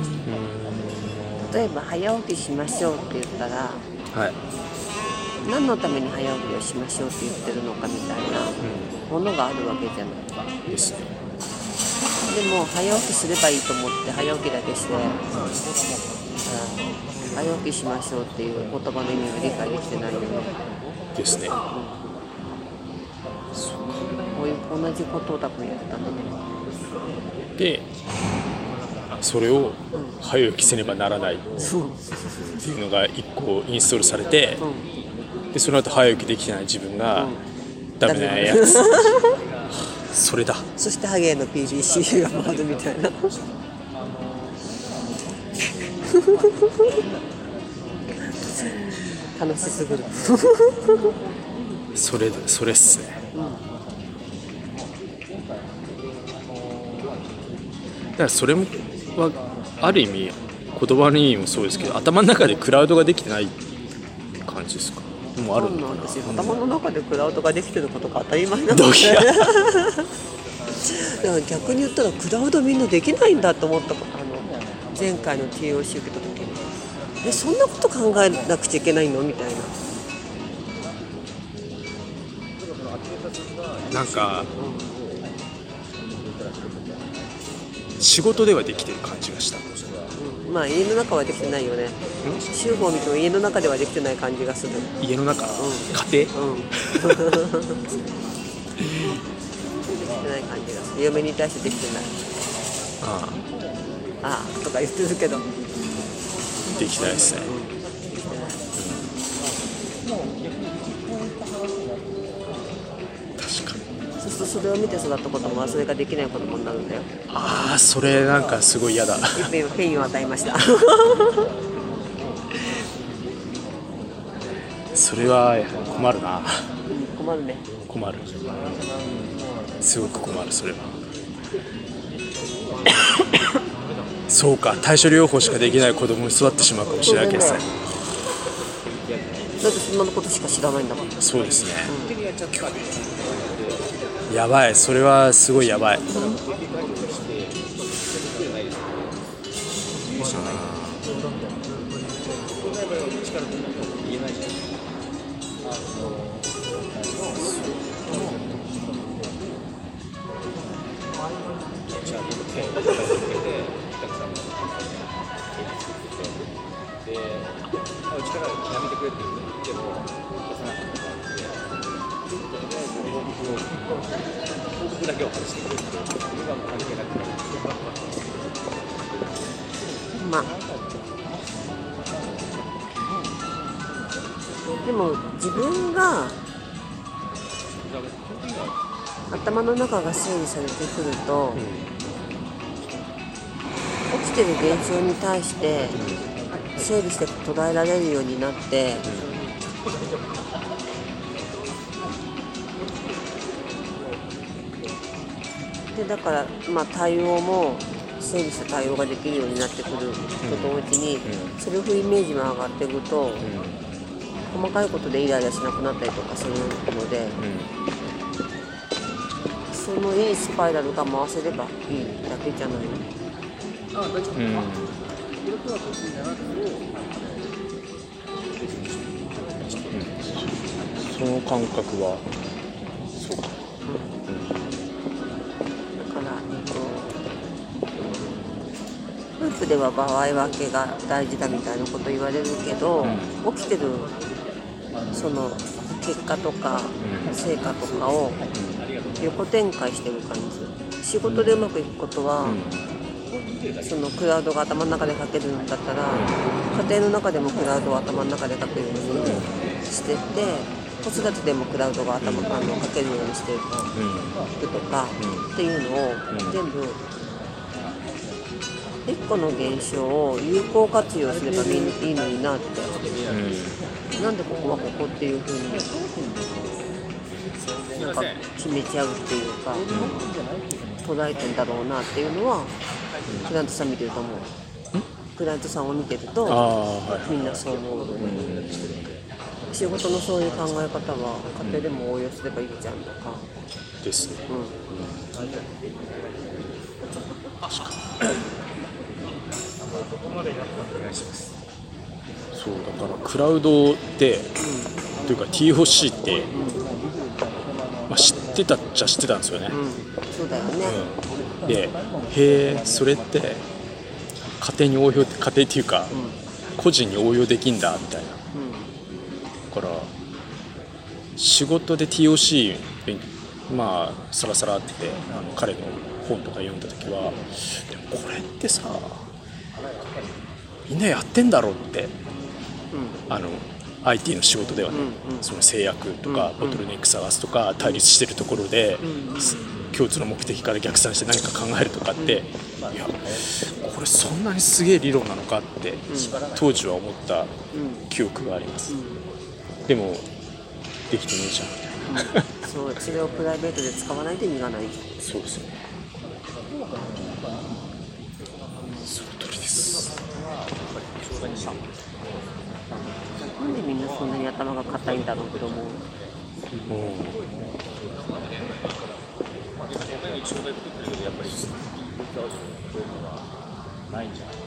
例えば早起きしましょうって言ったら、 はい、 何のために早起きをしましょうって言ってるのかみたいなものがあるわけじゃない、 ですね。 でも早起きすればいいと思って早起きだけして、早起きしましょうっていう言葉の意味を理解できてないよね。 ですね。 こういう同じことを多分やったんだね。 でそれを早起きせねばならないっていうのが1個インストールされて、でその後早起きできてない自分がダメなやつそれだ。 そしてハゲの PBC が回るみたいな楽しすぎるそれっすね、だからそれはある意味言葉の意味もそうですけど、頭の中でクラウドができてない感じですか。もうあるのかな。 頭の中でクラウドができてることが当たり前なのでだから逆に言ったらクラウドみんなできないんだと思った。前回の TOC 受けた時にそんなこと考えなくちゃいけないのみたいな。 なんか仕事ではできてる感じがした。 まあ家の中はできてないよね。集合を見ても家の中ではできてない感じがする。 家の中、家庭、 できてない感じがする。嫁に対してできてない。ああとか言ってるけどできてないですね。確かに。 そうするとそれを見て育った子供はそれができない子供になるんだよ。 それなんかすごい嫌だ。 ペインを与えましたそれは困るな。 困るね。 困る。すごく困る。それはそうか、対処療法しかできない子供に育ってしまうかもしれないわけですね。 だってそんなことしか知らないんだもん。 そうですね、やばい。それはすごいやばい。 まあでも自分が頭の中が整理されてくると、起きてる現象に対して整理して捉えられるようになって、でだから対応も整理した対応ができるようになってくると同時に、セルフイメージも上がっていくと、細かいことでイライラしなくなったりとかするので、そのいいスパイラルが回せればいいだけじゃないの。 その感覚はそうか。 だから夫婦では場合分けが大事だみたいなこと言われるけど、起きてるその結果とか成果とかを横展開してる感じ。仕事でうまくいくことは、そのクラウドが頭の中で書けるんだったら、家庭の中でもクラウドを頭の中で書けるようにしてって、子育てでもクラウドが書けるようにしていくとかっていうのを全部一個の現象を有効活用すればいいのになって、なんでここはここっていう風になんか決めちゃうっていうか、捉えてんだろうなっていうのはクライアントさん見てると思う。クライアントさんを見てるとみんなそう思う。仕事のそういう考え方は家庭でも応用すればいいじゃんとかですね。 そうだからクラウドってというか TOC って、まあ、知ってたっちゃ知ってたんですよね、 そうだよね、 で、へえ、それって家庭っていうか、個人に応用できんだみたいな、だから仕事で TOC まあサラサラって彼の本とか読んだ時は、でもこれってさみんなやってんだろうって、IT の仕事ではね、その制約とか、ボトルネック探すとか対立してるところで、共通の目的から逆算して何か考えるとかって、いやこれそんなにすげえ理論なのかって、当時は思った記憶があります、でもできてねえじゃんみたいなそうそれをプライベートで使わないと意味がない。 そうですよね、その通りです。 なんでみんなそんなに頭が固いんだろうって思う。 ないんじゃない